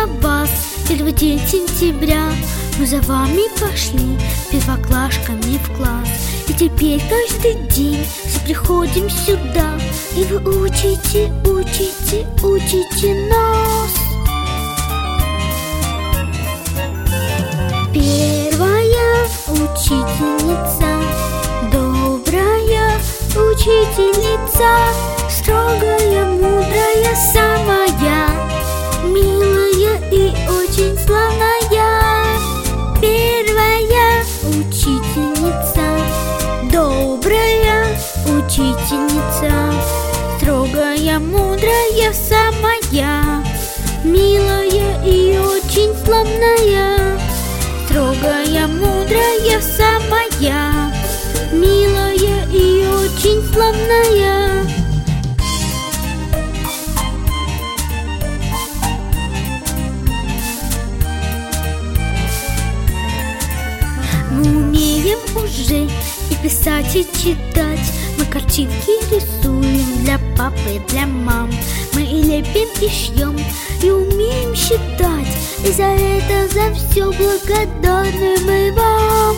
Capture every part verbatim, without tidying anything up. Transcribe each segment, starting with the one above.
за вас. Первый день сентября мы за вами пошли первоклашками в класс. И теперь каждый день все приходим сюда, и вы учите, учите, учите нас. Первая учительница, добрая учительница, строгая, мудрая, самая милая и очень славная. Первая учительница, добрая учительница, строгая, мудрая, самая милая и очень славная. Строгая, мудрая, самая милая и очень славная. Мы умеем уже и писать, и читать. Мы картинки рисуем для папы, для мам. Мы и лепим, и шьем, и умеем считать. И за это, за все благодарны мы вам.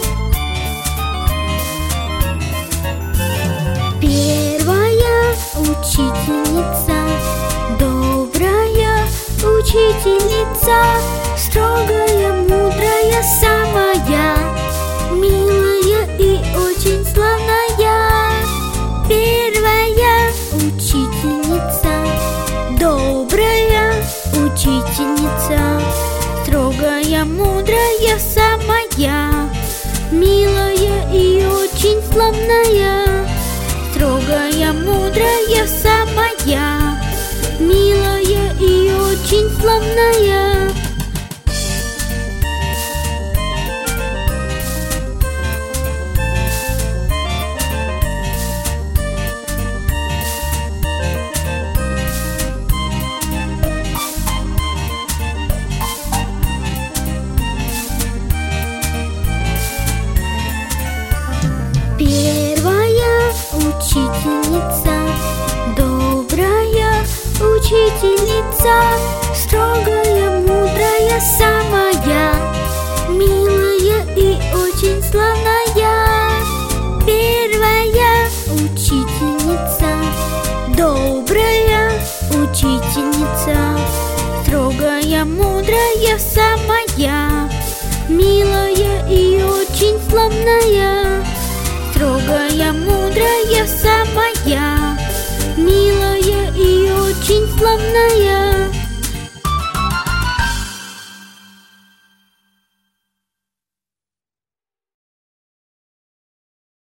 Первая учительница, добрая учительница, строгая, мудрая, самая милая и очень славная. Первая учительница, добрая учительница, строгая, мудрая, самая милая и очень славная. Строгая, мудрая, самая милая и очень славная. Первая учительница, добрая учительница, строгая, мудрая, самая милая и очень славная. Первая учительница, добрая учительница, строгая, мудрая, самая милая и очень славная. Строгая, мудрая, самая милая и очень славная.